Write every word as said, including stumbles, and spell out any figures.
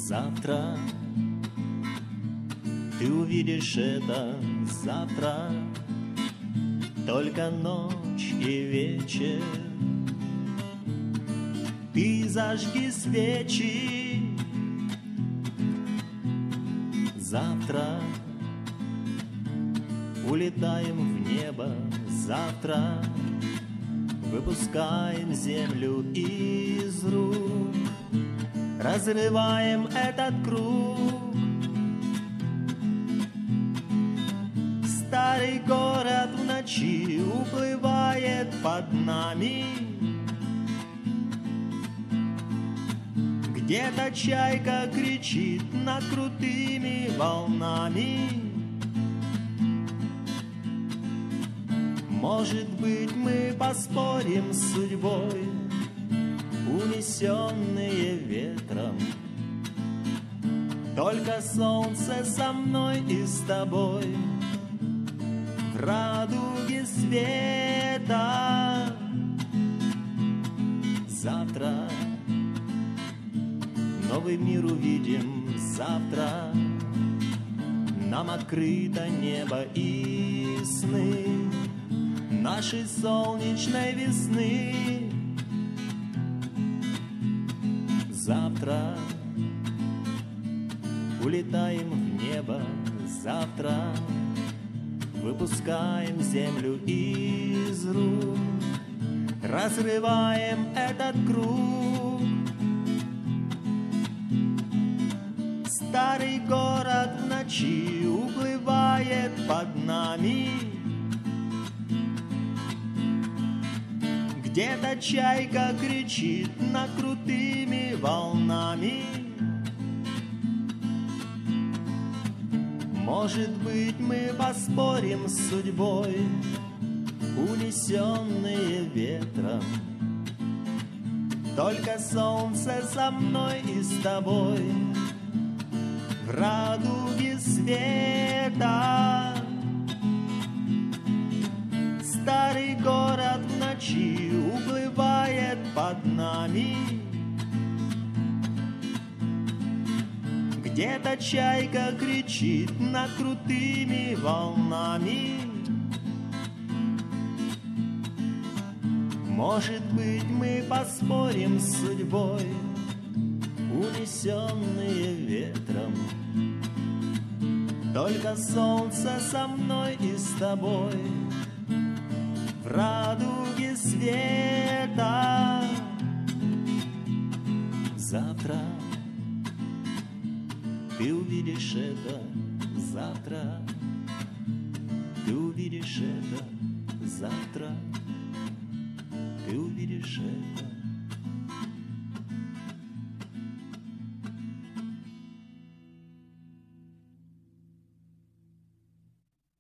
Завтра ты увидишь это, завтра только ночь и вечер. Ты зажги свечи. Завтра улетаем в небо, завтра выпускаем землю из рук, разрываем этот круг. Старый город в ночи уплывает под нами. Где-то чайка кричит над крутыми волнами. Может быть, мы поспорим с судьбой, унесенные ветром. Только солнце со мной и с тобой в радуге света. Завтра новый мир увидим, завтра нам открыто небо и сны нашей солнечной весны. Завтра улетаем в небо, завтра выпускаем землю из рук, разрываем этот круг. Старый город в ночи уплывает под нами. Где-то чайка кричит над крутыми волнами. Может быть, мы поспорим с судьбой, унесенные ветром. Только солнце со мной и с тобой в радуге света. Старый город в ночи уплывает под нами. Где-то чайка кричит над крутыми волнами. Может быть, мы поспорим с судьбой, унесенные ветром. Только солнце со мной и с тобой в радуге света. Завтра ты увидишь это, завтра ты увидишь это.